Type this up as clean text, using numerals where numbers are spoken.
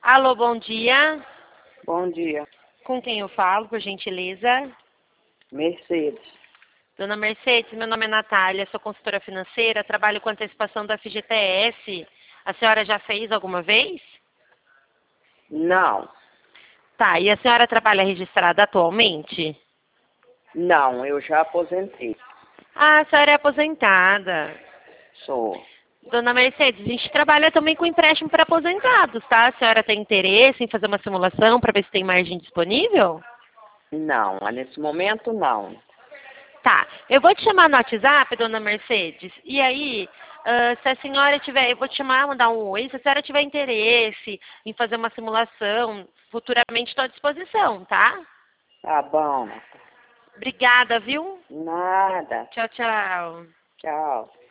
Alô, bom dia. Bom dia. Com quem eu falo, por gentileza? Mercedes. Dona Mercedes, meu nome é Natália, sou consultora financeira, trabalho com antecipação da FGTS. A senhora já fez alguma vez? Não. Tá, e a senhora trabalha registrada atualmente? Não, eu já aposentei. Ah, a senhora é aposentada. Sou. Dona Mercedes, a gente trabalha também com empréstimo para aposentados, tá? A senhora tem interesse em fazer uma simulação para ver se tem margem disponível? Não, nesse momento não. Tá, eu vou te chamar no WhatsApp, dona Mercedes, e aí, se a senhora tiver, eu vou te chamar, mandar um oi, se a senhora tiver interesse em fazer uma simulação, futuramente estou à disposição, tá? Tá bom. Obrigada, viu? Nada. Tchau, tchau. Tchau.